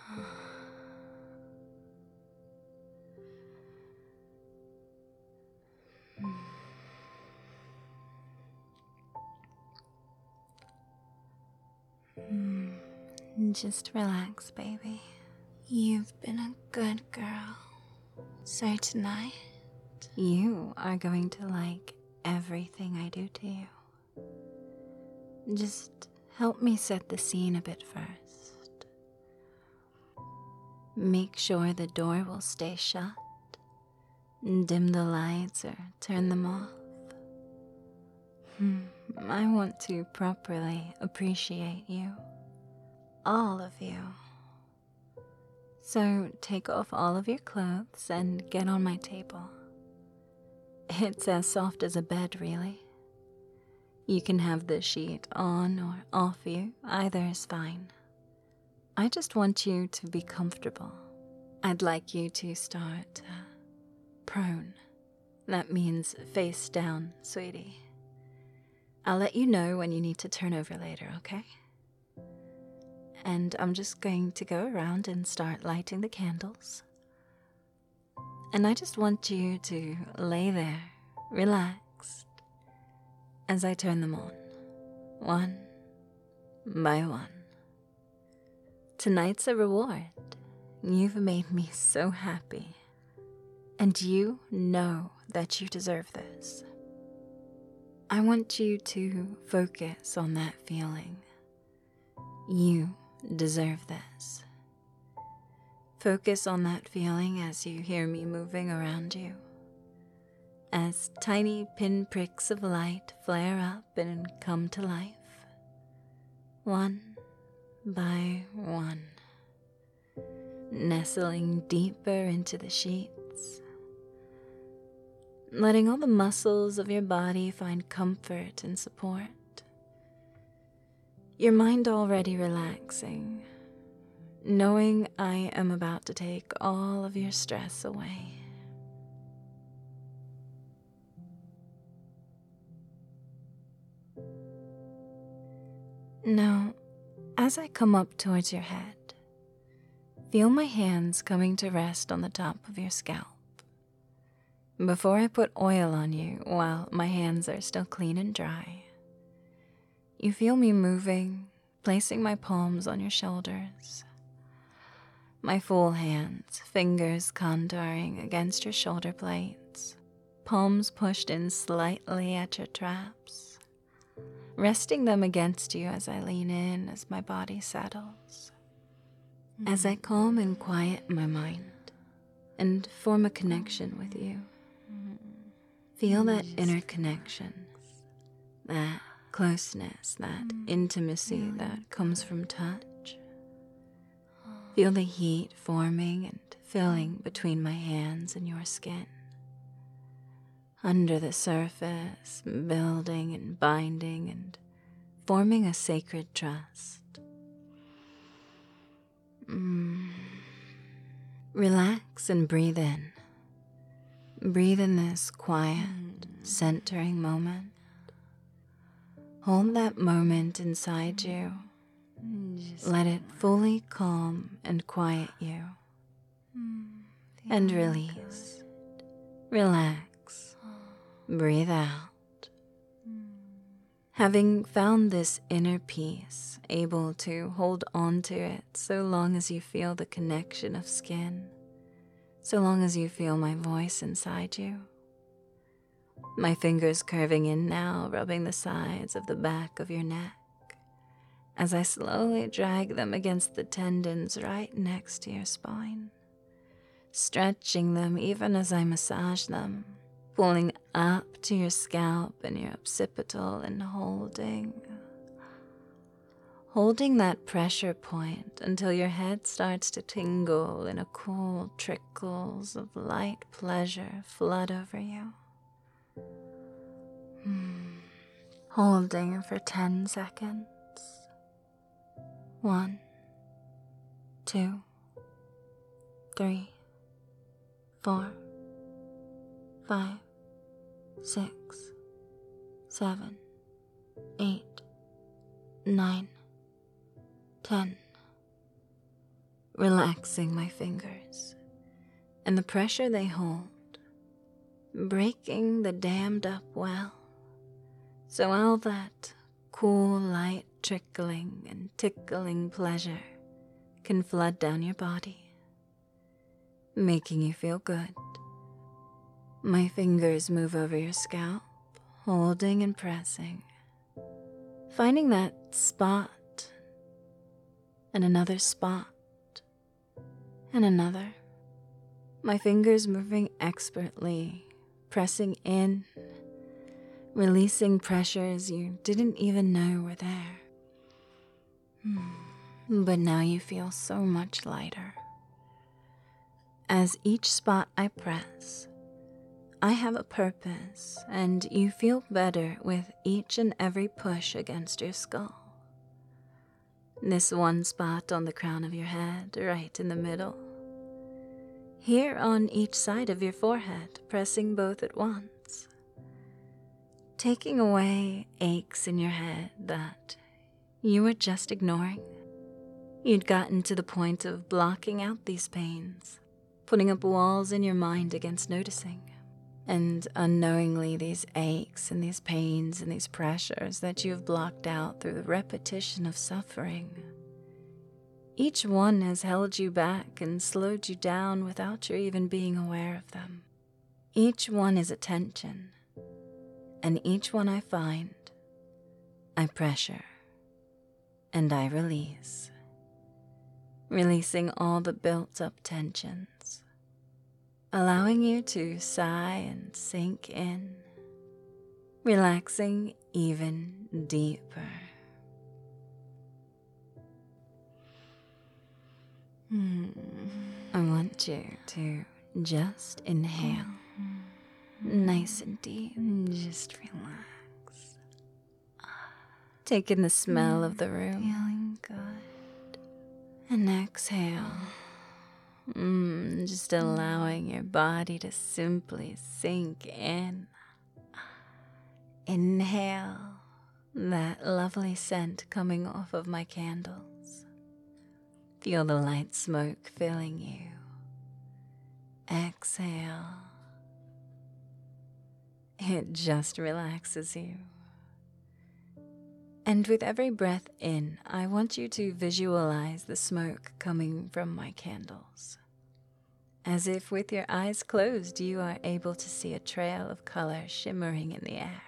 Just relax, baby. You've been a good girl. So tonight, you are going to like everything I do to you. Just help me set the scene a bit first. Make sure the door will stay shut. Dim the lights or turn them off. I want to properly appreciate you. All of you. So take off all of your clothes and get on my table. It's as soft as a bed, really. You can have the sheet on or off you, either is fine. I just want you to be comfortable. I'd like you to start prone. That means face down, sweetie. I'll let you know when you need to turn over later, okay? And I'm just going to go around and start lighting the candles. And I just want you to lay there, relaxed, as I turn them on, one by one. Tonight's a reward. You've made me so happy. And you know that you deserve this. I want you to focus on that feeling. You deserve this. Focus on that feeling as you hear me moving around you. As tiny pinpricks of light flare up and come to life. One by one. Nestling deeper into the sheets. Letting all the muscles of your body find comfort and support. Your mind already relaxing, knowing I am about to take all of your stress away. Now, as I come up towards your head, feel my hands coming to rest on the top of your scalp. Before I put oil on you while my hands are still clean and dry, you feel me moving, placing my palms on your shoulders. My full hands, fingers contouring against your shoulder blades, palms pushed in slightly at your traps, resting them against you as I lean in as my body settles. As I calm and quiet my mind and form a connection with you, feel that inner connection, that closeness, that intimacy that comes from touch. Feel the heat forming and filling between my hands and your skin. Under the surface, building and binding and forming a sacred trust. Relax and breathe in. Breathe in this quiet, centering moment. Hold that moment inside you. Let it fully calm and quiet you. And release. Relax. Breathe out. Having found this inner peace, able to hold on to it so long as you feel the connection of skin, so long as you feel my voice inside you. My fingers curving in now, rubbing the sides of the back of your neck, as I slowly drag them against the tendons right next to your spine, stretching them even as I massage them, pulling up to your scalp and your occipital and holding that pressure point until your head starts to tingle and a cool trickles of light pleasure flood over you. Holding for 10 seconds. 1, 2, 3, 4, 5, 6, 7, 8, 9, 10. relaxing my fingers and the pressure they hold, breaking the dammed up well, so all that cool light trickling and tickling pleasure can flood down your body, making you feel good. My fingers move over your scalp, holding and pressing, finding that spot and another spot and another. My fingers moving expertly, pressing in, releasing pressures you didn't even know were there. But now you feel so much lighter. As each spot I press, I have a purpose, and you feel better with each and every push against your skull. This one spot on the crown of your head, right in the middle. Here on each side of your forehead, pressing both at once. Taking away aches in your head that you were just ignoring. You'd gotten to the point of blocking out these pains, putting up walls in your mind against noticing. And unknowingly, these aches and these pains and these pressures that you've blocked out through the repetition of suffering, each one has held you back and slowed you down without your even being aware of them. Each one is a tension, and each one I find, I pressure, and I release, releasing all the built-up tensions, allowing you to sigh and sink in, relaxing even deeper. I want you to just inhale, nice and deep, just relax. Take in the smell of the room, feeling good, and exhale. Just allowing your body to simply sink in. Inhale that lovely scent coming off of my candles. Feel the light smoke filling you. Exhale. It just relaxes you. And with every breath in, I want you to visualize the smoke coming from my candles. As if with your eyes closed, you are able to see a trail of color shimmering in the air.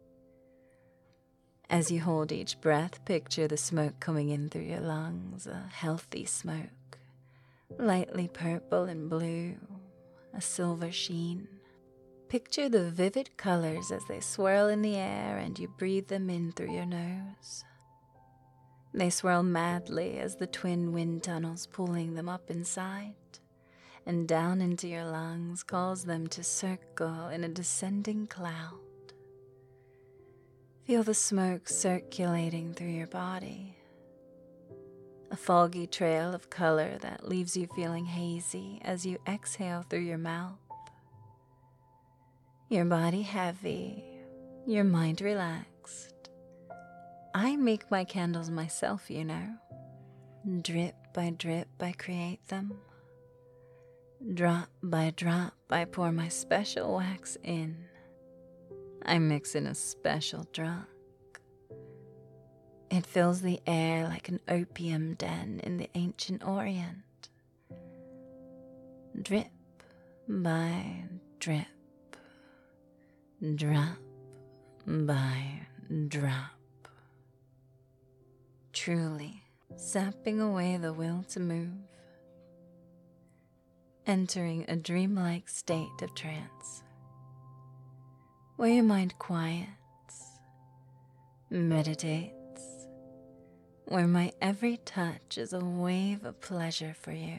As you hold each breath, picture the smoke coming in through your lungs, a healthy smoke, lightly purple and blue, a silver sheen. Picture the vivid colors as they swirl in the air and you breathe them in through your nose. They swirl madly as the twin wind tunnels pulling them up inside and down into your lungs cause them to circle in a descending cloud. Feel the smoke circulating through your body, a foggy trail of color that leaves you feeling hazy as you exhale through your mouth. Your body heavy, your mind relaxed. I make my candles myself, you know. Drip, I create them. Drop by drop, I pour my special wax in. I mix in a special drug. It fills the air like an opium den in the ancient Orient. Drip by drip, drop by drop. Truly sapping away the will to move, entering a dreamlike state of trance, where your mind quiets, meditates, where my every touch is a wave of pleasure for you.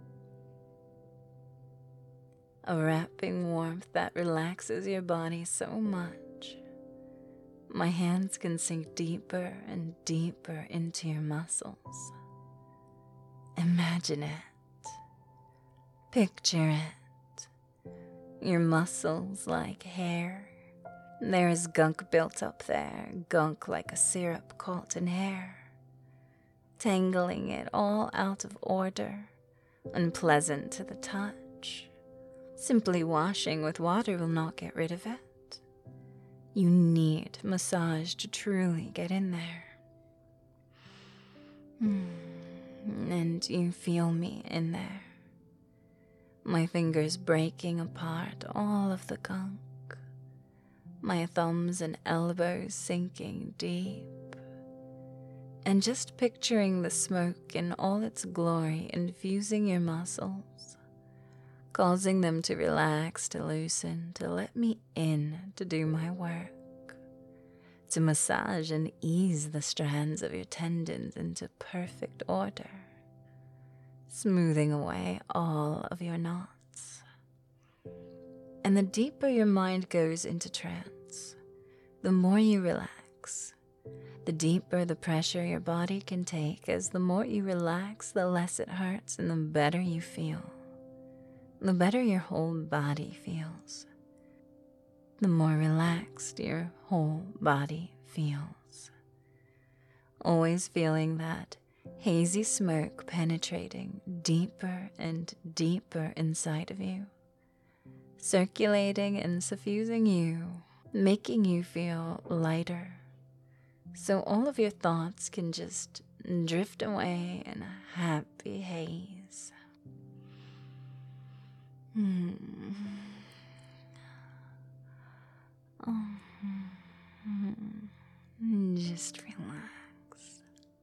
A wrapping warmth that relaxes your body so much, my hands can sink deeper and deeper into your muscles. Imagine it. Picture it. Your muscles like hair. There is gunk built up there, gunk like a syrup caught in hair, tangling it all out of order, unpleasant to the touch. Simply washing with water will not get rid of it. You need massage to truly get in there. And you feel me in there. My fingers breaking apart all of the gunk. My thumbs and elbows sinking deep. And just picturing the smoke in all its glory infusing your muscles, causing them to relax, to loosen, to let me in to do my work, to massage and ease the strands of your tendons into perfect order, smoothing away all of your knots. And the deeper your mind goes into trance, the more you relax. The deeper the pressure your body can take, as the more you relax, the less it hurts and the better you feel. The better your whole body feels. The more relaxed your whole body feels. Always feeling that hazy smoke penetrating deeper and deeper inside of you, circulating and suffusing you, making you feel lighter. So all of your thoughts can just drift away in a happy haze. Just relax.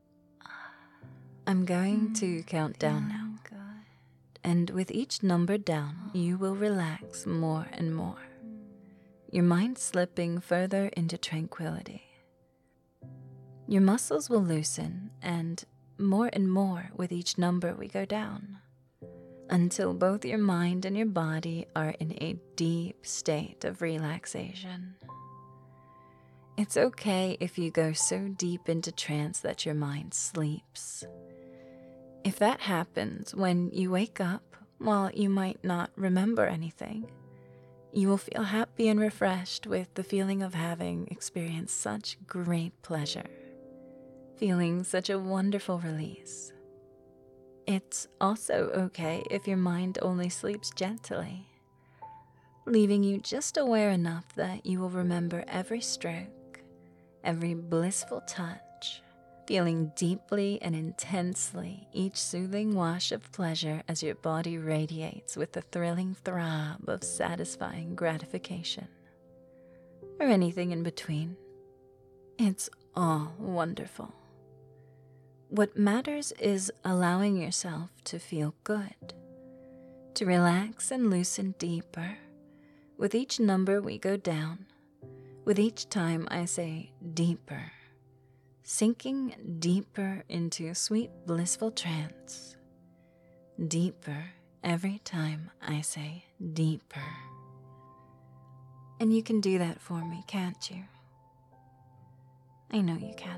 I'm going to count down now. And with each number down, you will relax more and more. Your mind slipping further into tranquility. Your muscles will loosen, and more with each number we go down, until both your mind and your body are in a deep state of relaxation. It's okay if you go so deep into trance that your mind sleeps. If that happens, when you wake up, while you might not remember anything, you will feel happy and refreshed with the feeling of having experienced such great pleasure. Feeling such a wonderful release. It's also okay if your mind only sleeps gently, leaving you just aware enough that you will remember every stroke, every blissful touch, feeling deeply and intensely each soothing wash of pleasure as your body radiates with the thrilling throb of satisfying gratification, or anything in between. It's all wonderful. What matters is allowing yourself to feel good, to relax and loosen deeper. With each number we go down, with each time I say deeper, sinking deeper into a sweet blissful trance. Deeper every time I say deeper. And you can do that for me, can't you? I know you can.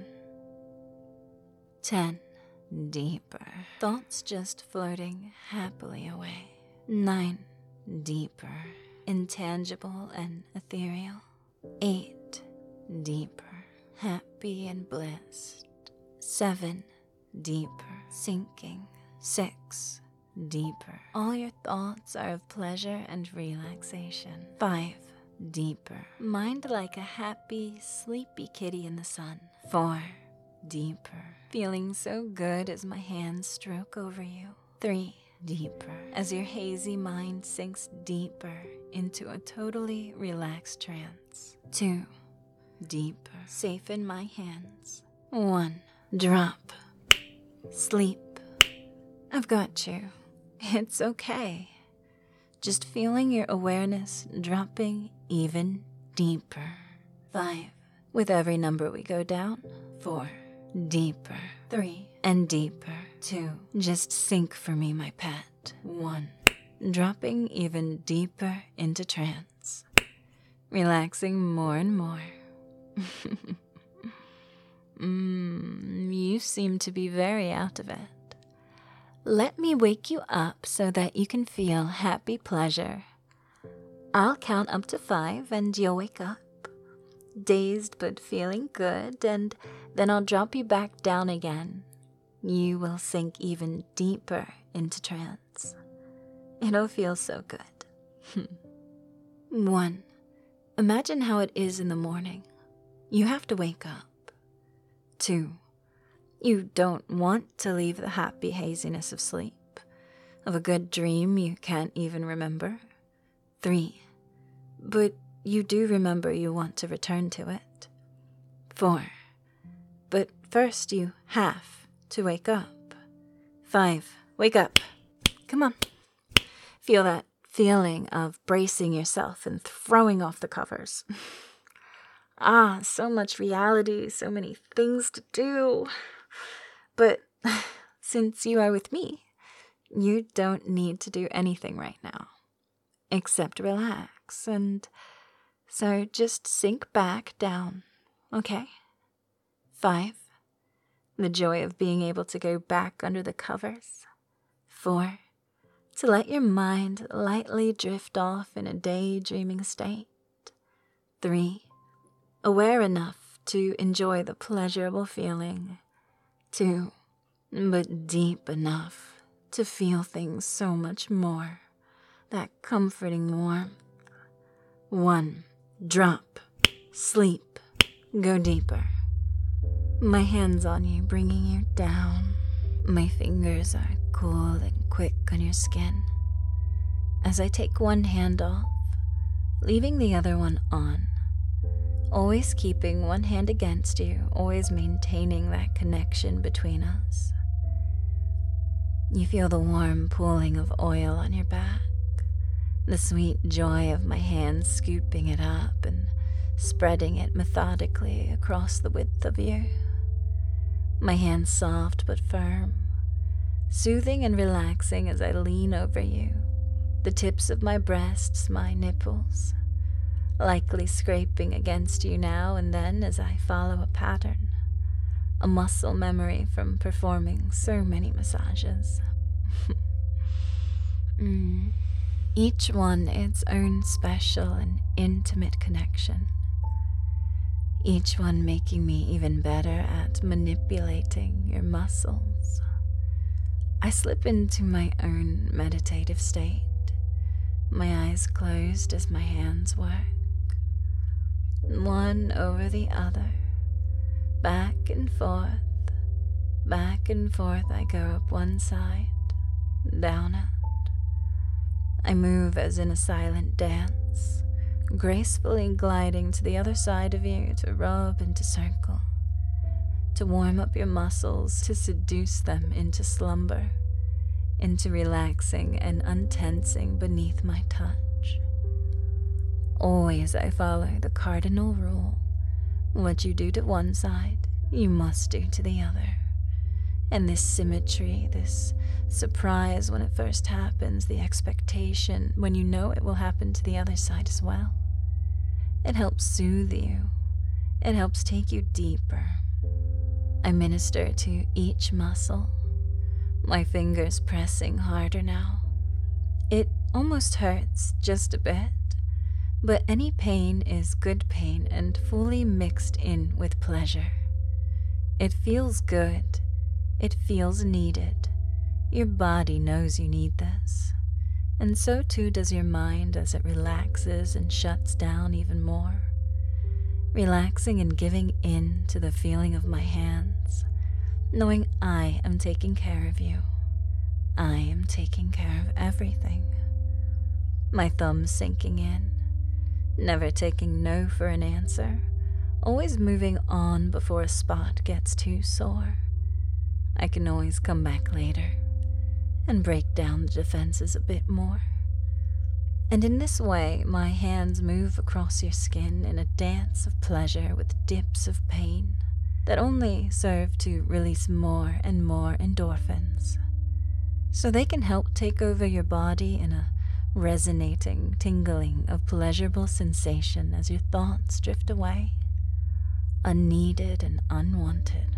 10. Deeper. Thoughts just floating happily away. 9. Deeper. Intangible and ethereal. 8. Deeper. Happy and blissed. 7. Deeper. Sinking. 6. Deeper. All your thoughts are of pleasure and relaxation. 5. Deeper. Mind like a happy, sleepy kitty in the sun. 4. Deeper. Feeling so good as my hands stroke over you. 3. Deeper. As your hazy mind sinks deeper into a totally relaxed trance. 2. Deeper. Safe in my hands. 1. Drop. Sleep. I've got you. It's okay. Just feeling your awareness dropping even deeper. 5. With every number we go down. 4. Deeper. 3. And deeper. 2. Just sink for me, my pet. 1. Dropping even deeper into trance. Relaxing more and more. You seem to be very out of it. Let me wake you up so that you can feel happy pleasure. I'll count up to 5 and you'll wake up, dazed but feeling good, and then I'll drop you back down again, you will sink even deeper into trance. It'll feel so good. 1. Imagine how it is in the morning. You have to wake up. 2. You don't want to leave the happy haziness of sleep, of a good dream you can't even remember. 3. But you do remember you want to return to it. 4. But first you have to wake up. 5. Wake up. Come on. Feel that feeling of bracing yourself and throwing off the covers. So much reality, so many things to do. But since you are with me, you don't need to do anything right now, except relax. And so just sink back down, okay? 5. The joy of being able to go back under the covers. 4. To let your mind lightly drift off in a daydreaming state. 3. Aware enough to enjoy the pleasurable feeling. 2. But deep enough to feel things so much more. That comforting warmth. 1. Drop. Sleep. Go deeper. My hands on you, bringing you down. My fingers are cool and quick on your skin. As I take one hand off, leaving the other one on. Always keeping one hand against you, always maintaining that connection between us. You feel the warm pooling of oil on your back, the sweet joy of my hands scooping it up and spreading it methodically across the width of you. My hands soft but firm, soothing and relaxing as I lean over you, the tips of my breasts, my nipples, likely scraping against you now and then as I follow a pattern, a muscle memory from performing so many massages. Each one its own special and intimate connection. Each one making me even better at manipulating your muscles. I slip into my own meditative state, my eyes closed as my hands work. One over the other, back and forth I go up one side, down it. I move as in a silent dance, gracefully gliding to the other side of you to rub and to circle, to warm up your muscles, to seduce them into slumber, into relaxing and untensing beneath my touch. Always I follow the cardinal rule. What you do to one side, you must do to the other. And this symmetry, this surprise when it first happens, the expectation when you know it will happen to the other side as well. It helps soothe you. It helps take you deeper. I minister to each muscle, my fingers pressing harder now. It almost hurts just a bit, but any pain is good pain and fully mixed in with pleasure. It feels good. It feels needed. Your body knows you need this, and so too does your mind as it relaxes and shuts down even more, relaxing and giving in to the feeling of my hands, knowing I am taking care of you. I am taking care of everything. My thumbs sinking in, never taking no for an answer, always moving on before a spot gets too sore. I can always come back later and break down the defenses a bit more. And in this way, my hands move across your skin in a dance of pleasure with dips of pain that only serve to release more and more endorphins, so they can help take over your body in a resonating tingling of pleasurable sensation as your thoughts drift away, unneeded and unwanted.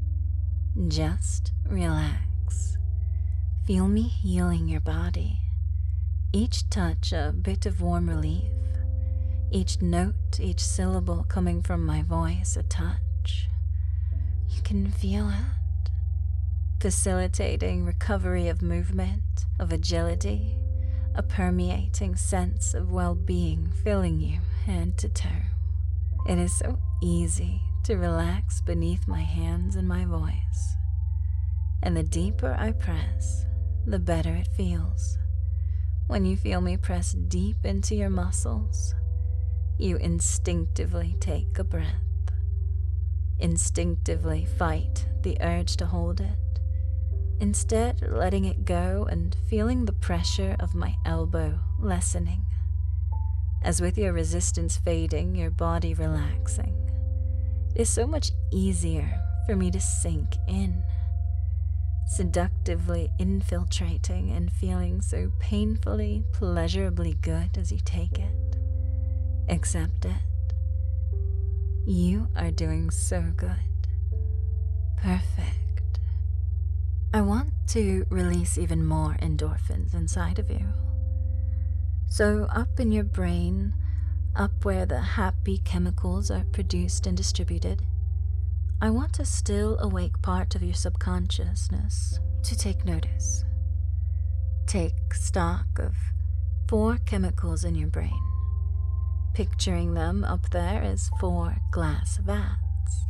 Just relax. Feel me healing your body. Each touch a bit of warm relief. Each note, each syllable coming from my voice a touch. You can feel it. facilitating recovery of movement, of agility, a permeating sense of well-being filling you head to toe. It is so easy to relax beneath my hands and my voice. And the deeper I press, the better it feels. When you feel me press deep into your muscles, you instinctively take a breath. Instinctively fight the urge to hold it, instead letting it go and feeling the pressure of my elbow lessening. As with your resistance fading, your body relaxing, it is so much easier for me to sink in, seductively infiltrating and feeling so painfully, pleasurably good as you take it. Accept it. You are doing so good. Perfect. I want to release even more endorphins inside of you. So up in your brain, up where the happy chemicals are produced and distributed, I want a still awake part of your subconsciousness to take notice. Take stock of 4 chemicals in your brain, picturing them up there as 4 glass vats.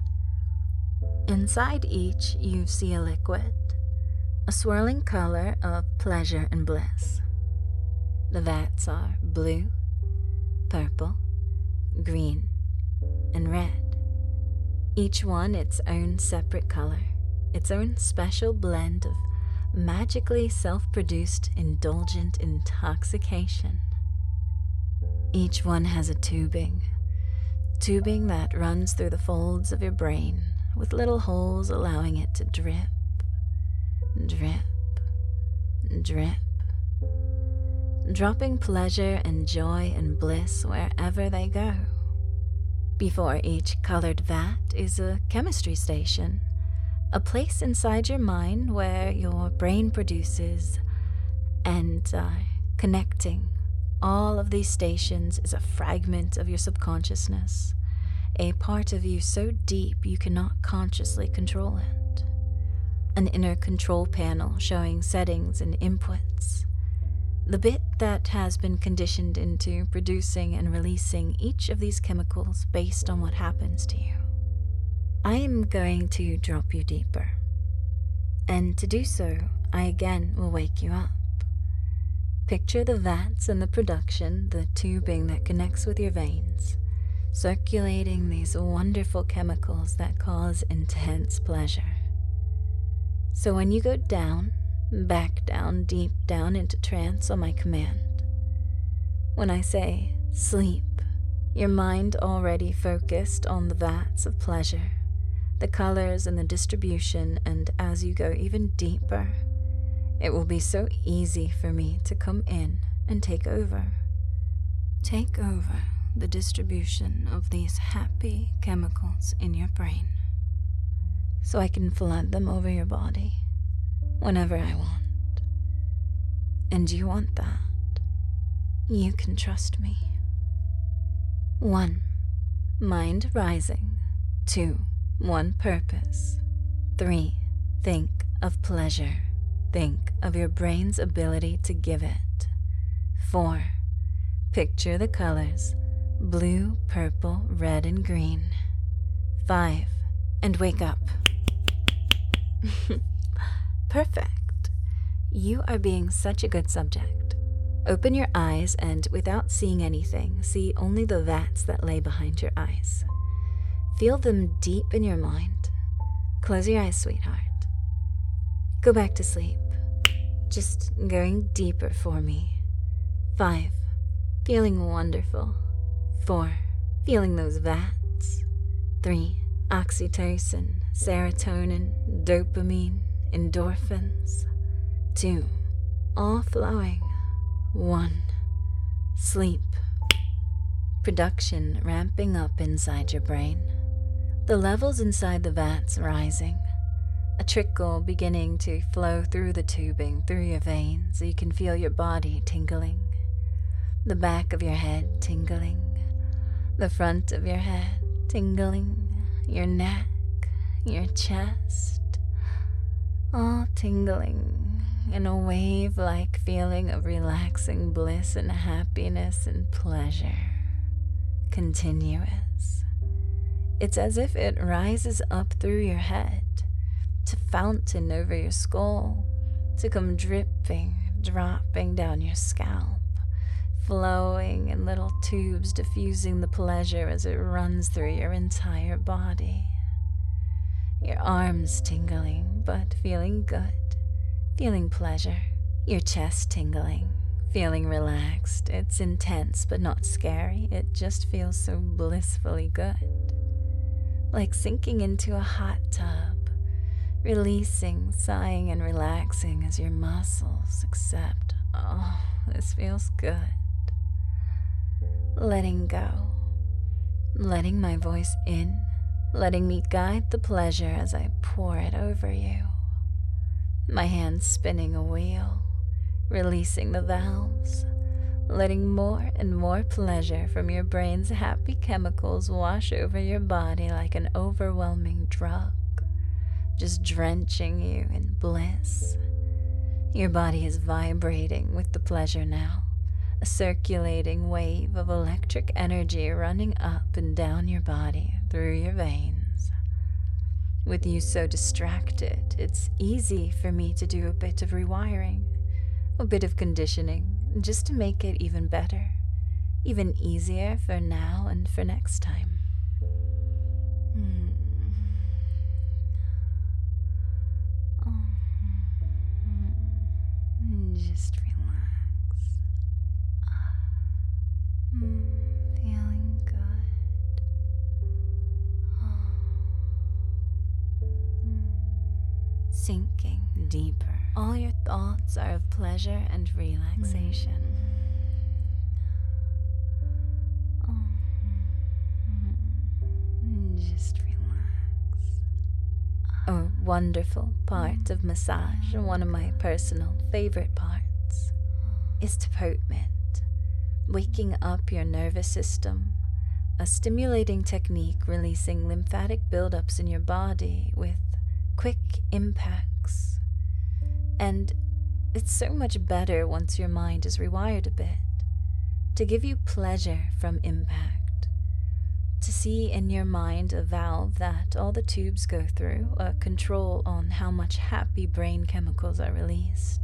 Inside each, you see a liquid, a swirling color of pleasure and bliss. The vats are blue, purple, green, and red. Each one its own separate color, its own special blend of magically self-produced indulgent intoxication. Each one has a tubing that runs through the folds of your brain with little holes allowing it to drip, drip, drip, dropping pleasure and joy and bliss wherever they go. Before each colored vat is a chemistry station, a place inside your mind where your brain produces and connecting all of these stations is a fragment of your subconsciousness, a part of you so deep you cannot consciously control it. An inner control panel showing settings and inputs. The bit that has been conditioned into producing and releasing each of these chemicals based on what happens to you. I am going to drop you deeper. And to do so, I again will wake you up. Picture the vats and the production, the tubing that connects with your veins, circulating these wonderful chemicals that cause intense pleasure. So when you go down, back down, deep down into trance on my command. When I say sleep, your mind already focused on the vats of pleasure, the colors and the distribution, and as you go even deeper, it will be so easy for me to come in and take over. Take over the distribution of these happy chemicals in your brain, so I can flood them over your body whenever I want. And you want that. You can trust me. 1. Mind rising. 2. One purpose. 3. Think of pleasure. Think of your brain's ability to give it. 4. Picture the colors blue, purple, red, and green. 5. And wake up. Perfect. You are being such a good subject. Open your eyes and, without seeing anything, see only the vats that lay behind your eyes. Feel them deep in your mind. Close your eyes, sweetheart. Go back to sleep. Just going deeper for me. 5. Feeling wonderful. 4. Feeling those vats. 3. Oxytocin, serotonin, dopamine, endorphins. 2. All flowing. 1. Sleep. Production ramping up inside your brain. The levels inside the vats rising. A trickle beginning to flow through the tubing, through your veins, so you can feel your body tingling. The back of your head tingling. The front of your head tingling. Your neck, your chest, all tingling in a wave-like feeling of relaxing bliss and happiness and pleasure. Continuous. It's as if it rises up through your head, to fountain over your skull, to come dripping, dropping down your scalp, flowing in little tubes, diffusing the pleasure as it runs through your entire body. Your arms tingling, but feeling good, feeling pleasure. Your chest tingling, feeling relaxed. It's intense, but not scary. It just feels so blissfully good. Like sinking into a hot tub, releasing, sighing, and relaxing as your muscles accept, oh, this feels good. Letting go, letting my voice in, letting me guide the pleasure as I pour it over you. My hands spinning a wheel, releasing the valves, letting more and more pleasure from your brain's happy chemicals wash over your body like an overwhelming drug, just drenching you in bliss. Your body is vibrating with the pleasure now, a circulating wave of electric energy running up and down your body through your veins. With you so distracted, it's easy for me to do a bit of rewiring, a bit of conditioning, just to make it even better, even easier for now and for next time. Just relax. Feeling good. Sinking deeper. All your thoughts are of pleasure and relaxation. Just relax. A wonderful part of massage, one of my personal favorite parts, is deportment. Waking up your nervous system, a stimulating technique releasing lymphatic buildups in your body with quick impacts. And it's so much better once your mind is rewired a bit, to give you pleasure from impact, to see in your mind a valve that all the tubes go through, a control on how much happy brain chemicals are released,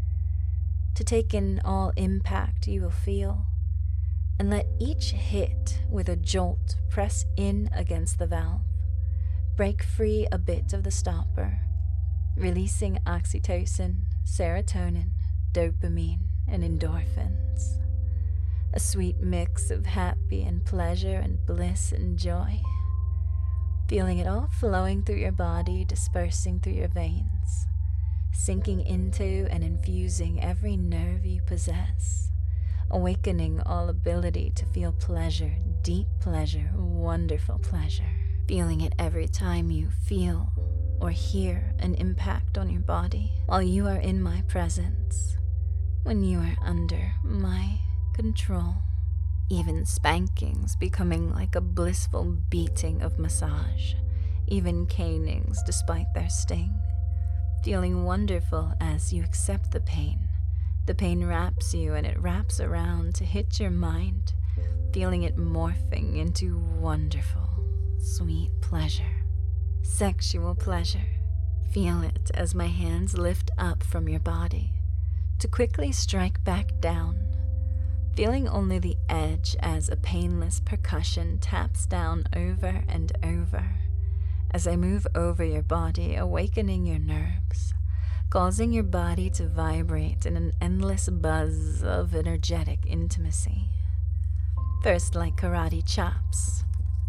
to take in all impact you will feel, and let each hit with a jolt press in against the valve, break free a bit of the stopper, releasing oxytocin, serotonin, dopamine, and endorphins. A sweet mix of happy and pleasure and bliss and joy. Feeling it all flowing through your body, dispersing through your veins, sinking into and infusing every nerve you possess, awakening all ability to feel pleasure, deep pleasure, wonderful pleasure. Feeling it every time you feel or hear an impact on your body while you are in my presence, when you are under my control. Even spankings becoming like a blissful beating of massage, even canings despite their sting. Feeling wonderful as you accept the pain. The pain wraps you and it wraps around to hit your mind, feeling it morphing into wonderful, sweet pleasure. Sexual pleasure. Feel it as my hands lift up from your body to quickly strike back down, feeling only the edge as a painless percussion taps down over and over as I move over your body, awakening your nerves, causing your body to vibrate in an endless buzz of energetic intimacy. First like karate chops,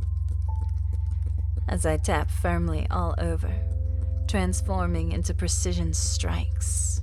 as I tap firmly all over, transforming into precision strikes.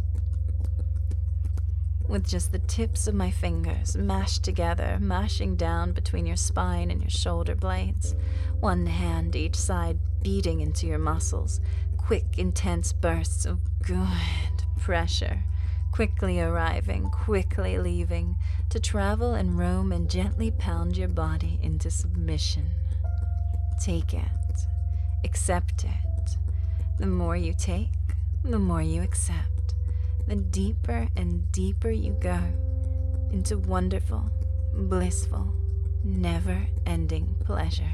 With just the tips of my fingers mashed together, mashing down between your spine and your shoulder blades, one hand each side beating into your muscles, quick, intense bursts of good pressure, quickly arriving, quickly leaving, to travel and roam and gently pound your body into submission. Take it. Accept it. The more you take, the more you accept, the deeper and deeper you go into wonderful, blissful, never-ending pleasure.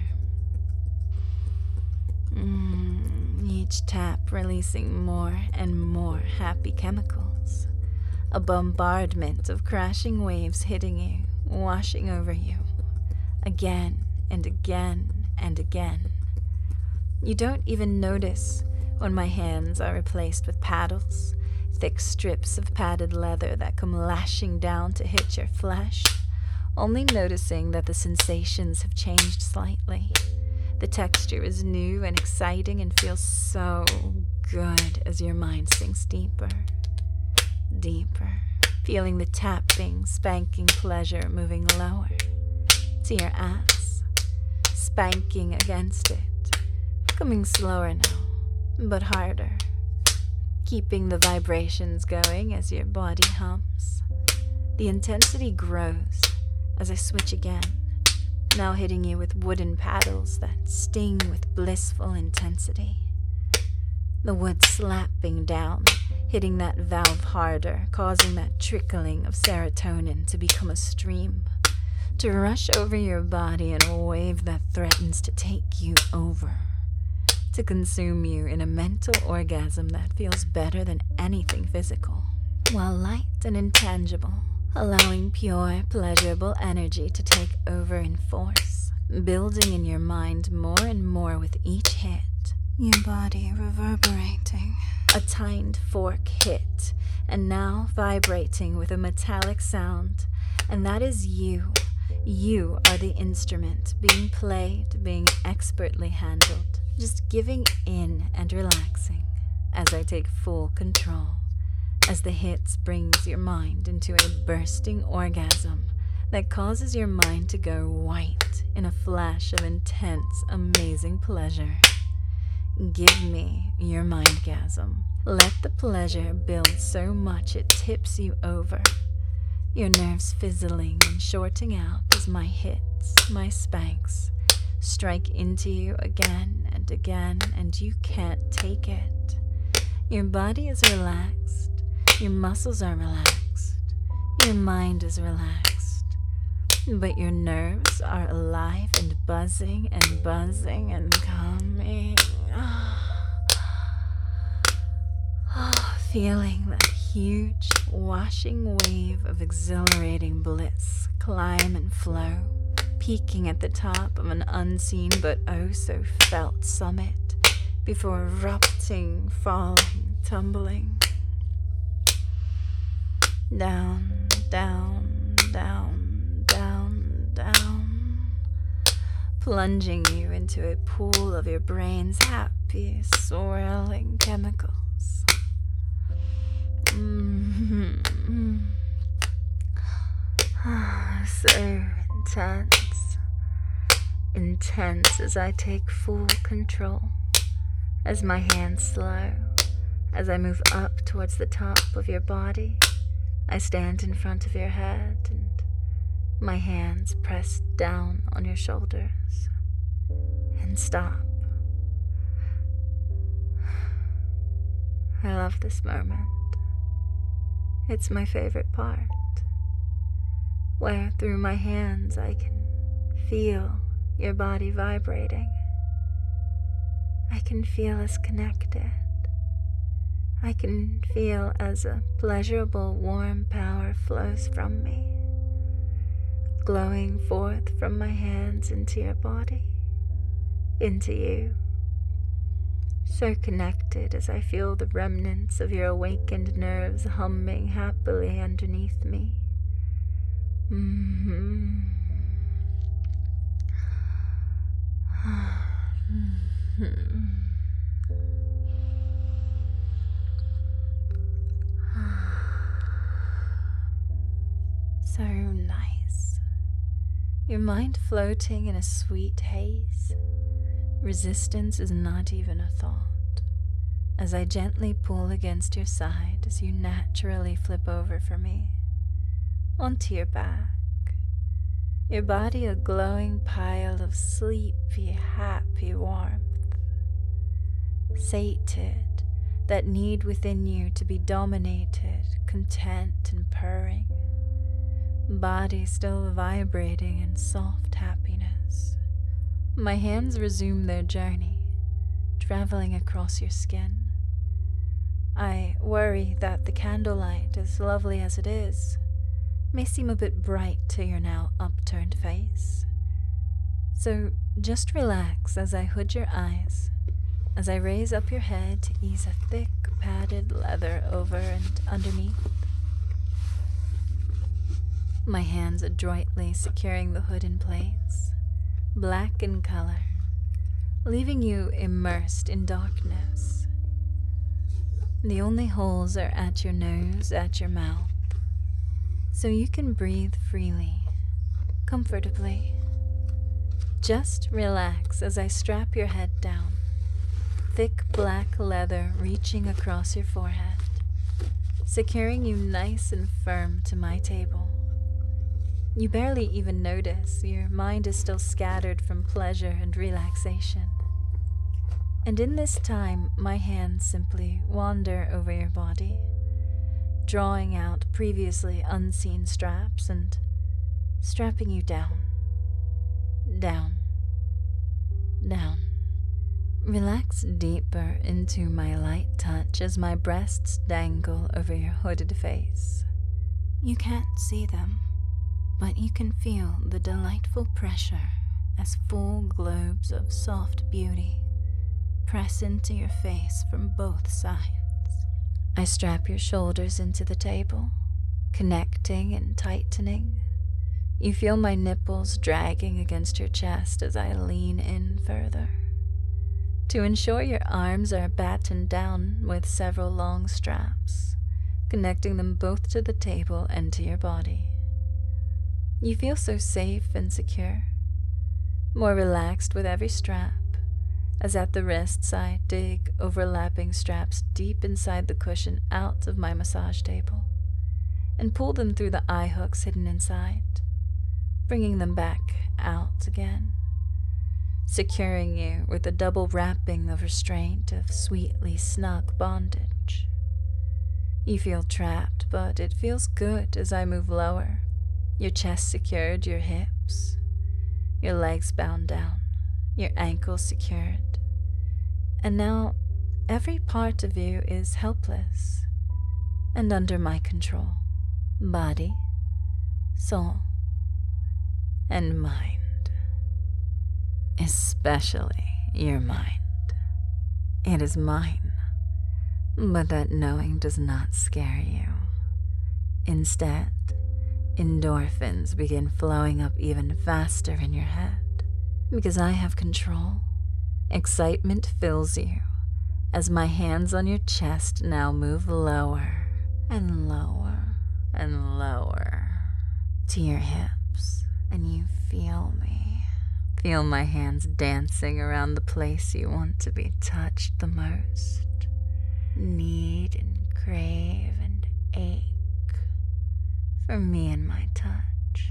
Each tap releasing more and more happy chemicals. A bombardment of crashing waves hitting you, washing over you, again and again and again. You don't even notice when my hands are replaced with paddles, thick strips of padded leather that come lashing down to hit your flesh, only noticing that the sensations have changed slightly. The texture is new and exciting and feels so good as your mind sinks deeper, deeper, feeling the tapping, spanking pleasure moving lower to your ass, spanking against it, coming slower now, but harder, keeping the vibrations going as your body hums. The intensity grows as I switch again, now hitting you with wooden paddles that sting with blissful intensity. The wood slapping down, hitting that valve harder, causing that trickling of serotonin to become a stream, to rush over your body in a wave that threatens to take you over, to consume you in a mental orgasm that feels better than anything physical, while light and intangible, allowing pure, pleasurable energy to take over in force, building in your mind more and more with each hit, your body reverberating. A tined fork hit, and now vibrating with a metallic sound, and that is you. You are the instrument, being played, being expertly handled, just giving in and relaxing as I take full control. As the hits brings your mind into a bursting orgasm that causes your mind to go white in a flash of intense, amazing pleasure. Give me your mindgasm. Let the pleasure build so much it tips you over. Your nerves fizzling and shorting out as my hits, my spanks, strike into you again and again, and you can't take it. Your body is relaxed. Your muscles are relaxed, your mind is relaxed, but your nerves are alive and buzzing and coming. Feeling that huge washing wave of exhilarating bliss climb and flow, peaking at the top of an unseen but oh so felt summit before erupting, falling, tumbling. Down, down, down, down, down, plunging you into a pool of your brain's happy, swirling chemicals. So intense as I take full control, as my hands slow, as I move up towards the top of your body. I stand in front of your head and my hands press down on your shoulders and stop. I love this moment. It's my favorite part, where through my hands I can feel your body vibrating. I can feel us connected. I can feel as a pleasurable, warm power flows from me, glowing forth from my hands into your body, into you. So connected as I feel the remnants of your awakened nerves humming happily underneath me. So nice. Your mind floating in a sweet haze. Resistance is not even a thought, as I gently pull against your side as you naturally flip over for me, onto your back, your body a glowing pile of sleepy, happy warmth, sated, that need within you to be dominated, content and purring, body still vibrating in soft happiness. My hands resume their journey, traveling across your skin. I worry that the candlelight, as lovely as it is, may seem a bit bright to your now upturned face. So just relax as I hood your eyes, as I raise up your head to ease a thick padded leather over and underneath. My hands adroitly securing the hood in place, black in color, leaving you immersed in darkness. The only holes are at your nose, at your mouth, so you can breathe freely, comfortably. Just relax as I strap your head down, thick black leather reaching across your forehead, securing you nice and firm to my table. You barely even notice, your mind is still scattered from pleasure and relaxation. And in this time, my hands simply wander over your body, drawing out previously unseen straps and strapping you down, down, down. Relax deeper into my light touch as my breasts dangle over your hooded face. You can't see them, but you can feel the delightful pressure as full globes of soft beauty press into your face from both sides. I strap your shoulders into the table, connecting and tightening. You feel my nipples dragging against your chest as I lean in further. To ensure your arms are battened down with several long straps, connecting them both to the table and to your body. You feel so safe and secure, more relaxed with every strap, as at the wrists I dig overlapping straps deep inside the cushion out of my massage table and pull them through the eye hooks hidden inside, bringing them back out again, securing you with a double wrapping of restraint of sweetly snug bondage. You feel trapped, but it feels good as I move lower, your chest secured, your hips, your legs bound down, your ankles secured, and now every part of you is helpless and under my control, body, soul, and mind, especially your mind. It is mine, but that knowing does not scare you. Instead, endorphins begin flowing up even faster in your head. Because I have control, excitement fills you as my hands on your chest now move lower and lower and lower to your hips, and you feel me. Feel my hands dancing around the place you want to be touched the most. Need and crave and ache for me and my touch.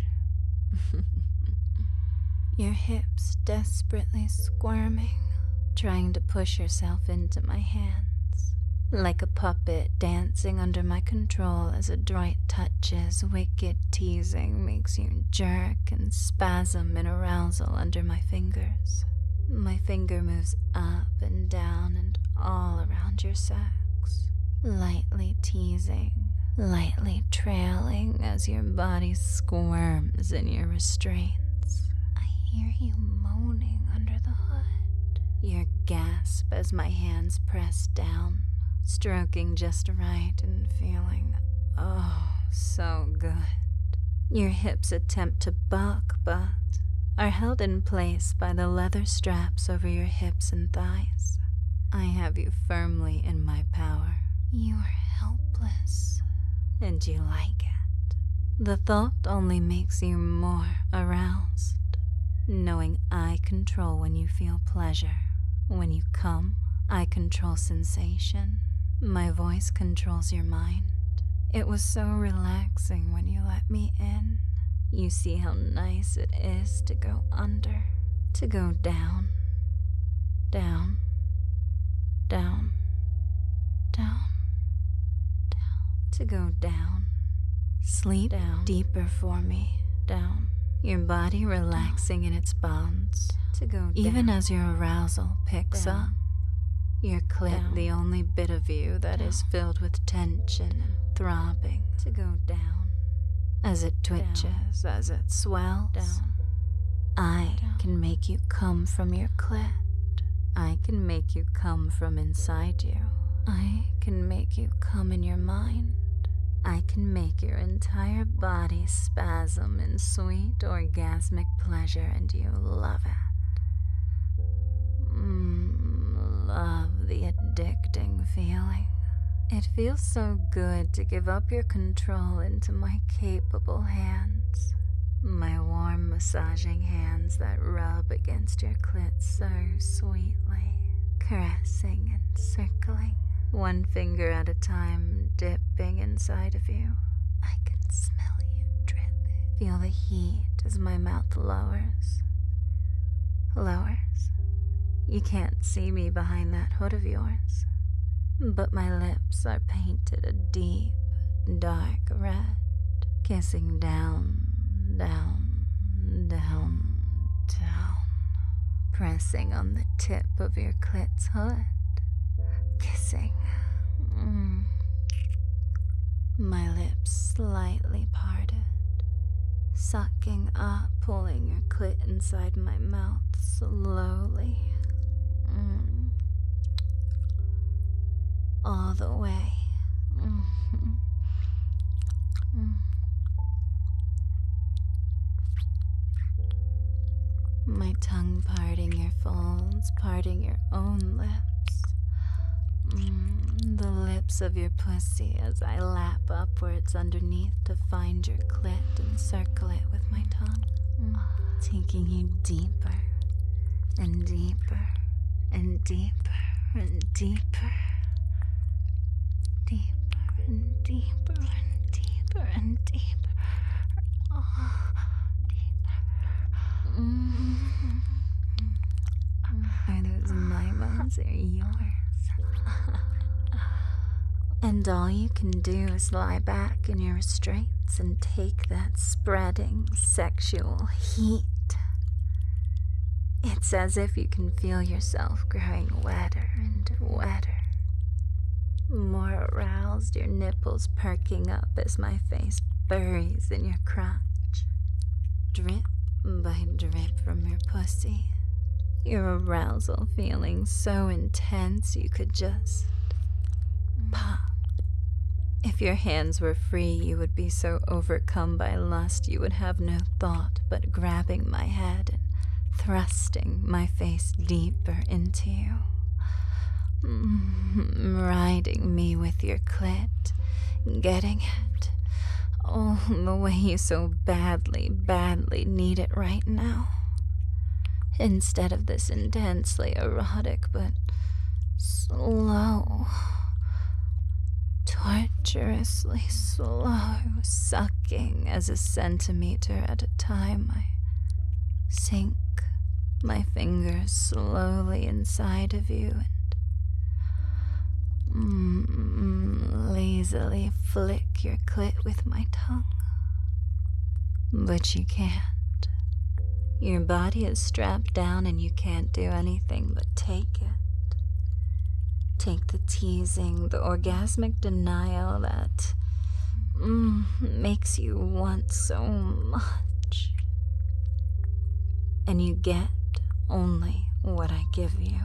Your hips desperately squirming, trying to push yourself into my hands, like a puppet dancing under my control as adroit touches, wicked teasing makes you jerk and spasm in arousal under my fingers. My finger moves up and down and all around your sex, lightly teasing, lightly trailing as your body squirms in your restraints. Hear you moaning under the hood. Your gasp as my hands press down, stroking just right and feeling, oh, so good. Your hips attempt to buck, but are held in place by the leather straps over your hips and thighs. I have you firmly in my power. You are helpless, and you like it. The thought only makes you more aroused. Knowing I control when you feel pleasure. When you come, I control sensation. My voice controls your mind. It was so relaxing when you let me in. You see how nice it is to go under, to go down, down, down, down, to go down. Sleep down deeper for me, down. Your body relaxing in its bonds, to go down. Even as your arousal picks up, your clit, the only bit of you that is filled with tension and throbbing, to go down. As it twitches, as it swells, I can make you come from your clit. I can make you come from inside you. I can make you come in your mind. I can make your entire body spasm in sweet orgasmic pleasure, and you love it. Love the addicting feeling. It feels so good to give up your control into my capable hands. My warm massaging hands that rub against your clit so sweetly, caressing and circling, one finger at a time, dipping inside of you. I can smell you dripping. Feel the heat as my mouth lowers. You can't see me behind that hood of yours, but my lips are painted a deep, dark red, kissing down, down, down, down, pressing on the tip of your clit's hood, kissing. My lips slightly parted, sucking up, pulling your clit inside my mouth slowly. All the way. My tongue parting your folds, parting your own lips. The lips of your pussy as I lap upwards underneath to find your clit and circle it with my tongue, taking you deeper and deeper and deeper and deeper, deeper and deeper and deeper and deeper. Are those my bones or yours? And all you can do is lie back in your restraints and take that spreading sexual heat. It's as if you can feel yourself growing wetter and wetter. More aroused, your nipples perking up as my face buries in your crotch. Drip by drip from your pussy. Your arousal feeling so intense you could just pop. If your hands were free, you would be so overcome by lust you would have no thought but grabbing my head and thrusting my face deeper into you. Riding me with your clit, getting it. Oh, the way you so badly, badly need it right now. Instead of this intensely erotic but slow, torturously slow sucking as a centimeter at a time, I sink my fingers slowly inside of you and lazily flick your clit with my tongue. But you can't. Your body is strapped down and you can't do anything but take it. Take the teasing, the orgasmic denial that makes you want so much. And you get only what I give you.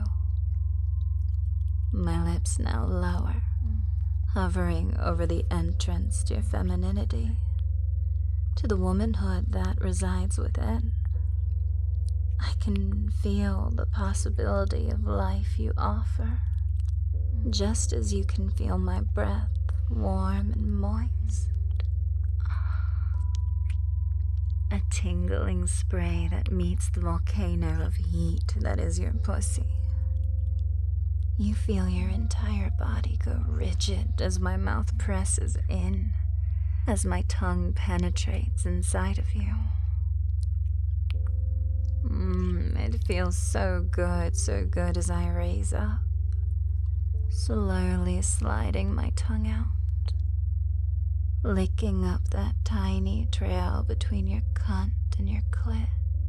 My lips now lower, hovering over the entrance to your femininity, to the womanhood that resides within. I can feel the possibility of life you offer, just as you can feel my breath warm and moist. A tingling spray that meets the volcano of heat that is your pussy. You feel your entire body go rigid as my mouth presses in, as my tongue penetrates inside of you. It feels so good as I raise up, slowly sliding my tongue out, licking up that tiny trail between your cunt and your clit,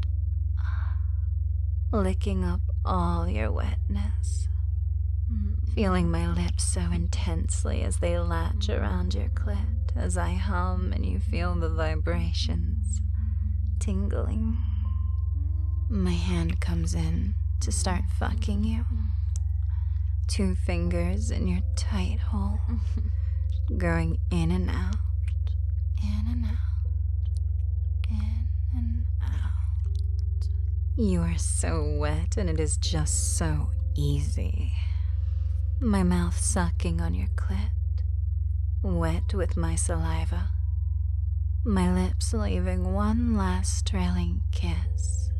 licking up all your wetness, feeling my lips so intensely as they latch around your clit as I hum and you feel the vibrations tingling. My hand comes in to start fucking you. 2 fingers in your tight hole, going in and out, in and out, in and out. You are so wet and it is just so easy. My mouth sucking on your clit, wet with my saliva. My lips leaving one last trailing kiss.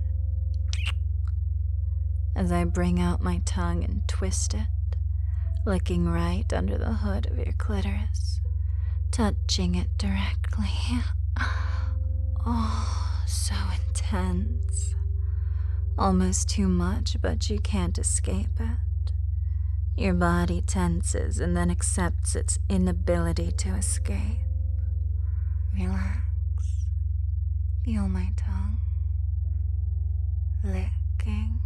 As I bring out my tongue and twist it, licking right under the hood of your clitoris, touching it directly. Oh, so intense. Almost too much, but you can't escape it. Your body tenses and then accepts its inability to escape. Relax. Feel my tongue licking,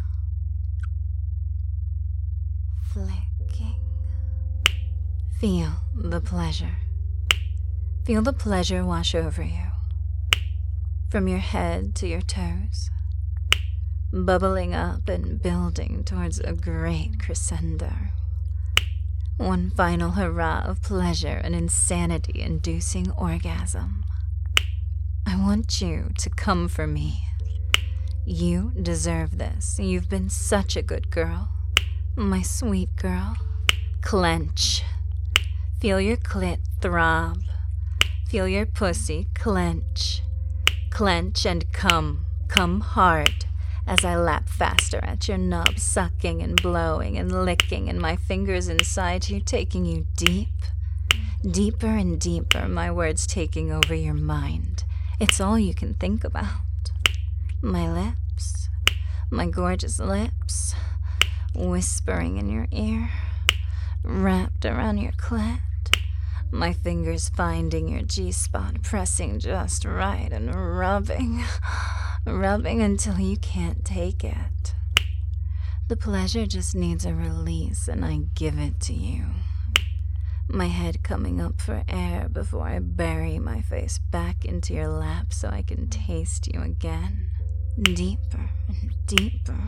flicking. Feel the pleasure. Feel the pleasure wash over you, from your head to your toes, bubbling up and building towards a great crescendo. One final hurrah of pleasure and insanity-inducing orgasm. I want you to come for me. You deserve this. You've been such a good girl. My sweet girl. Clench. Feel your clit throb. Feel your pussy clench. Clench and come. Come hard as I lap faster at your nub, sucking and blowing and licking, and my fingers inside you, taking you deep. Deeper and deeper, my words taking over your mind. It's all you can think about. My lips, my gorgeous lips, whispering in your ear, wrapped around your clit, my fingers finding your G-spot, pressing just right and rubbing until you can't take it. The pleasure just needs a release, and I give it to you. My head coming up for air before I bury my face back into your lap so I can taste you again. Deeper and deeper.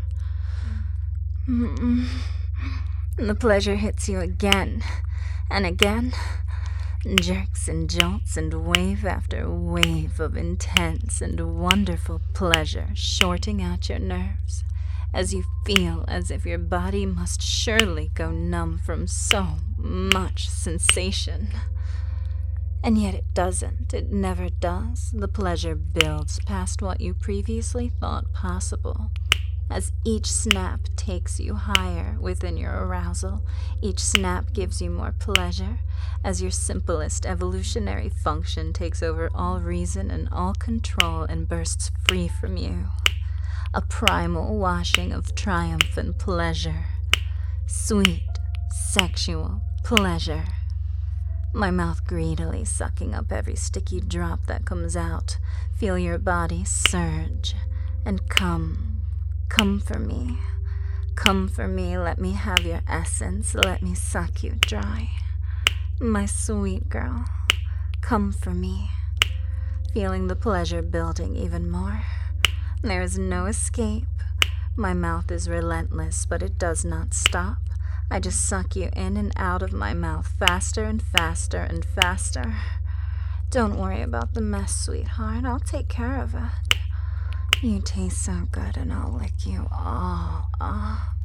And the pleasure hits you again and again. Jerks and jolts and wave after wave of intense and wonderful pleasure shorting out your nerves as you feel as if your body must surely go numb from so much sensation. And yet it doesn't. It never does. The pleasure builds past what you previously thought possible. As each snap takes you higher within your arousal, each snap gives you more pleasure, as your simplest evolutionary function takes over all reason and all control and bursts free from you. A primal washing of triumphant pleasure. Sweet, sexual pleasure. My mouth greedily sucking up every sticky drop that comes out. Feel your body surge and come. Come for me. Come for me. Let me have your essence. Let me suck you dry. My sweet girl, come for me. Feeling the pleasure building even more. There is no escape. My mouth is relentless, but it does not stop. I just suck you in and out of my mouth faster and faster and faster. Don't worry about the mess, sweetheart. I'll take care of it. You taste so good, and I'll lick you all up.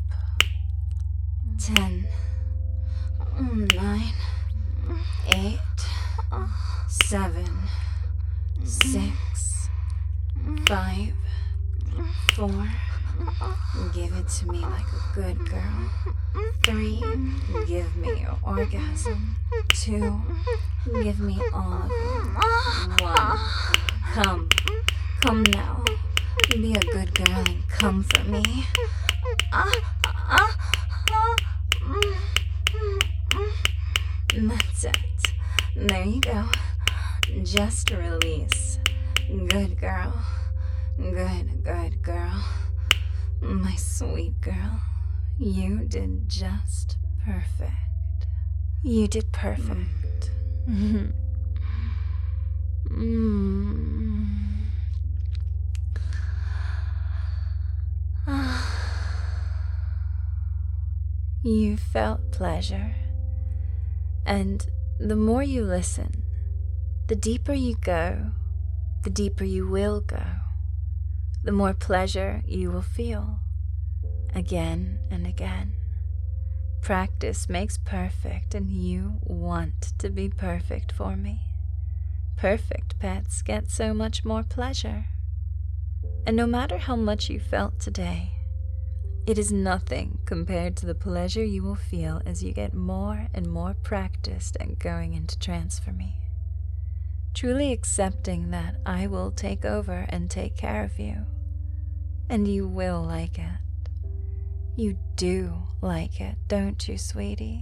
10, 9, 8, 7, 6, 5, 4. Give it to me like a good girl. 3, give me your orgasm. 2, give me all of it. 1, come now. Be a good girl and come for me. That's it. There you go. Just release. Good girl. Good girl. My sweet girl. You did just perfect. You did perfect. You felt pleasure, and the more you listen, the deeper you go, the deeper you will go, the more pleasure you will feel, again and again. Practice makes perfect, and you want to be perfect for me. Perfect pets get so much more pleasure. And no matter how much you felt today, it is nothing compared to the pleasure you will feel as you get more and more practiced at going into trance for me. Truly accepting that I will take over and take care of you. And you will like it. You do like it, don't you, sweetie?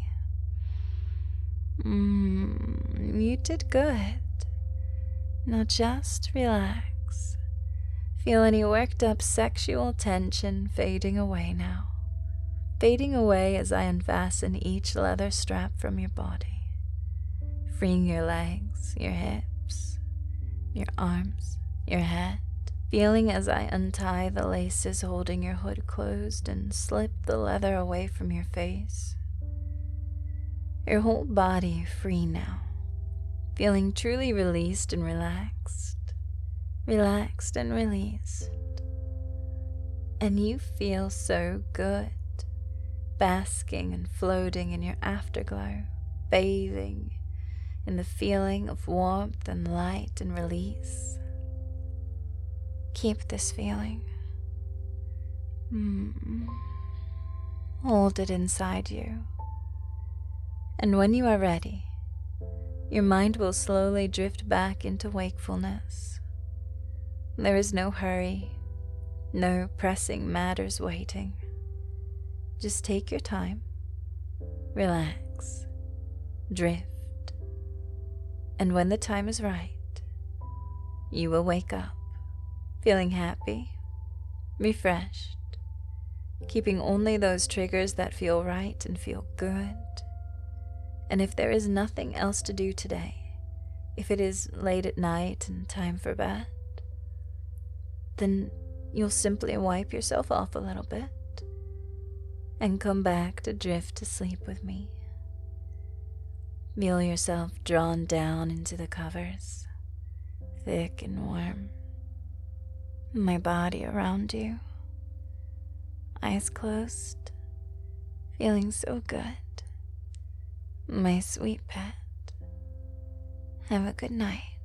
You did good. Now just relax. Feel any worked up sexual tension fading away now. Fading away as I unfasten each leather strap from your body. Freeing your legs, your hips, your arms, your head. Feeling as I untie the laces holding your hood closed and slip the leather away from your face. Your whole body free now. Feeling truly released and relaxed. Relaxed and released. And you feel so good, basking and floating in your afterglow, bathing in the feeling of warmth and light and release. Keep this feeling. Hold it inside you. And when you are ready, your mind will slowly drift back into wakefulness. There is no hurry, no pressing matters waiting. Just take your time, relax, drift, and when the time is right, you will wake up, feeling happy, refreshed, keeping only those triggers that feel right and feel good. And if there is nothing else to do today, if it is late at night and time for bed, then you'll simply wipe yourself off a little bit and come back to drift to sleep with me. Feel yourself drawn down into the covers, thick and warm. My body around you, eyes closed, feeling so good. My sweet pet, have a good night.